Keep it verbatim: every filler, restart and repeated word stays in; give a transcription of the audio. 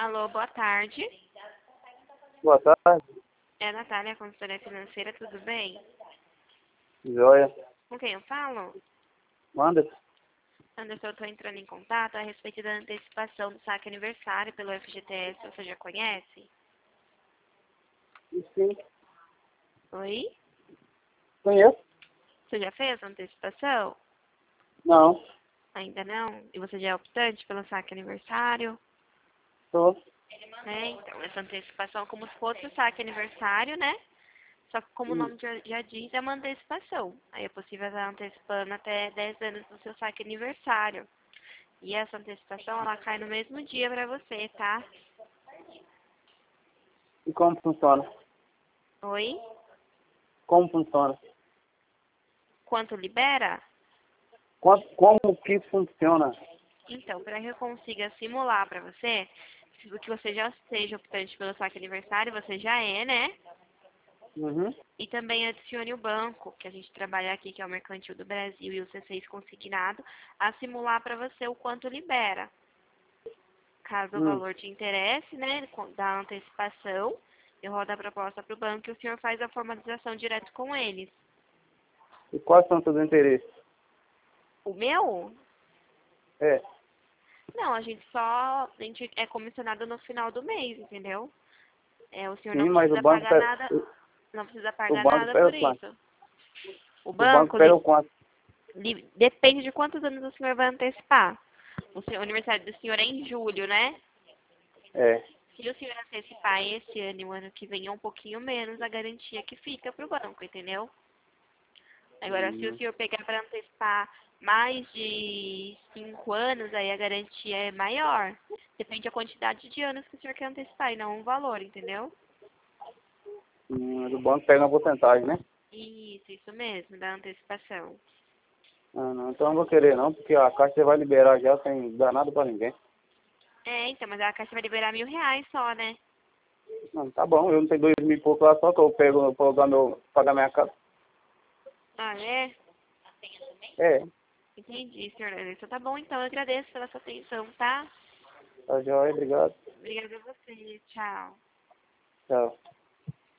Alô, boa tarde. Boa tarde. É a Natália, consultora financeira, tudo bem? Joia. Com quem eu falo? Manda. Anderson, eu estou entrando em contato a respeito da antecipação do saque aniversário pelo F G T S, você já conhece? Sim. Oi? Conheço? Você já fez a antecipação? Não. Ainda não? E você já é optante pelo saque aniversário? Tô. Né? Então, essa antecipação é como se fosse o saque aniversário, né? Só que como o Hum. nome já, já diz, é uma antecipação. Aí é possível estar antecipando até dez anos do seu saque aniversário. E essa antecipação, ela cai no mesmo dia pra você, tá? E como funciona? Oi? Como funciona? Quanto libera? Quanto, como que funciona? Então, para que eu consiga simular pra você, se que você já seja optante pelo saque aniversário, você já é, né? Uhum. E também adicione o banco, que a gente trabalha aqui, que é o Mercantil do Brasil e o C seis consignado, a simular para você o quanto libera. Caso o Hum. valor te interesse, né, da antecipação, eu rodo a proposta para o banco e o senhor faz a formalização direto com eles. E quais são os seus interesses? O meu? É. Não, a gente só a gente é comissionado no final do mês, entendeu? É, o senhor não Sim, mas o precisa banco pagar pega, nada, não precisa o pagar banco nada pega por o quanto? isso. O O banco banco pega li, o quanto? li, depende de quantos anos o senhor vai antecipar. O, senhor, o aniversário do senhor é em julho, né? É. Se o senhor antecipar esse ano e o ano que vem é um pouquinho menos a garantia que fica pro banco, entendeu? Agora, se o Hum. senhor pegar para antecipar mais de cinco anos, aí a garantia é maior. Depende da quantidade de anos que o senhor quer antecipar e não o valor, entendeu? Hum, do banco pega uma porcentagem, né? Isso, isso mesmo, da antecipação. Ah, não. Então eu não vou querer não, porque a Caixa vai liberar já sem dar nada pra ninguém. É, então, mas a Caixa vai liberar mil reais só, né? Não, tá bom, eu não tenho dois mil e pouco lá, só que eu pego, eu pagar, meu, pagar minha casa. Ah, é? É. Entendi, senhor Anderson. Tá bom, então, eu agradeço pela sua atenção, tá? Tá joia, obrigado. Obrigada a você. Tchau. Tchau.